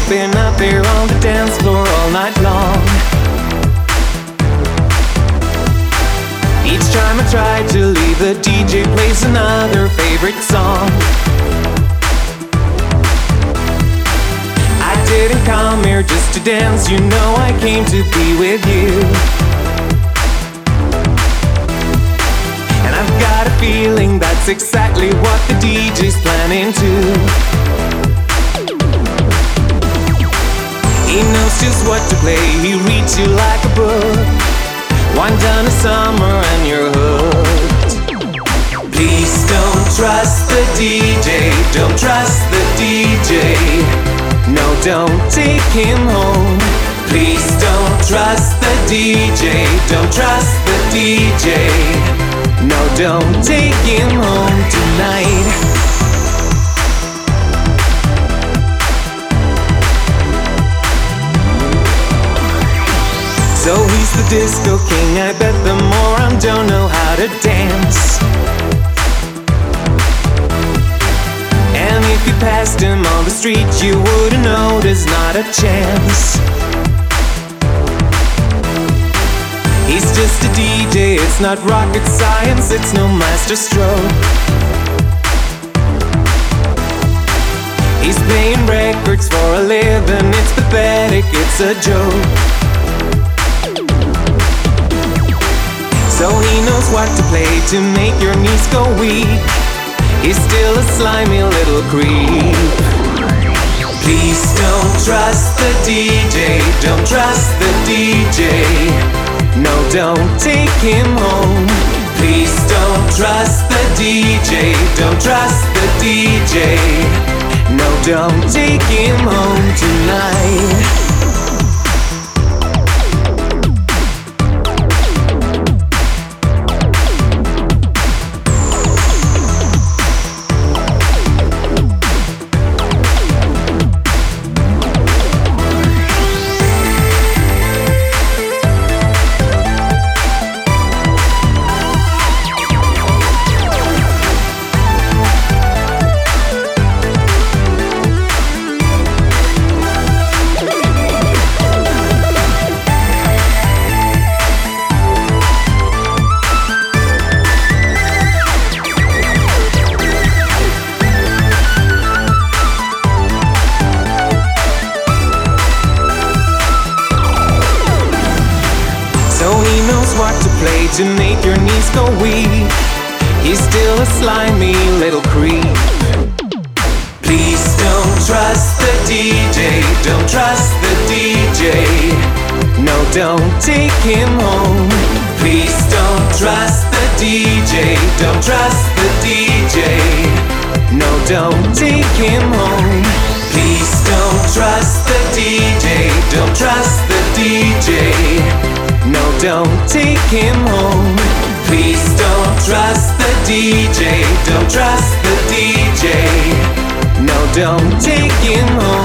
been out there on the dance floor all night long. Each time I try to leave, the DJ plays another favorite song. I didn't come here just to dance, you know I came to be with you. And I've got a feeling that's exactly what the DJ's planning to. He knows just what to play, he reads you like a book. One down of summer and you're hooked. Please don't trust the DJ, don't trust the DJ. No, don't take him home. Please don't trust the DJ, don't trust the DJ. No, don't take him home tonight. So he's the disco king, I bet the moron don't know how to dance. And if you passed him on the street, you wouldn't know there's not a chance. He's just a DJ, it's not rocket science, it's no master stroke. He's playing records for a living, it's pathetic, it's a joke. So he knows what to play to make your knees go weak. He's still a slimy little creep. Please don't trust the DJ, don't trust the DJ. No, don't take him home. Please don't trust the DJ, don't trust the DJ. No, don't take him home tonight. To make your knees go weak. He's still a slimy little creep. Please don't trust the DJ, don't trust the DJ. No, don't take him home. Please don't trust the DJ, don't trust the DJ. No, don't take him home. Please don't trust the DJ, don't trust the DJ. No, don't take him home. Please don't trust the DJ, don't trust the DJ. No, don't take him home.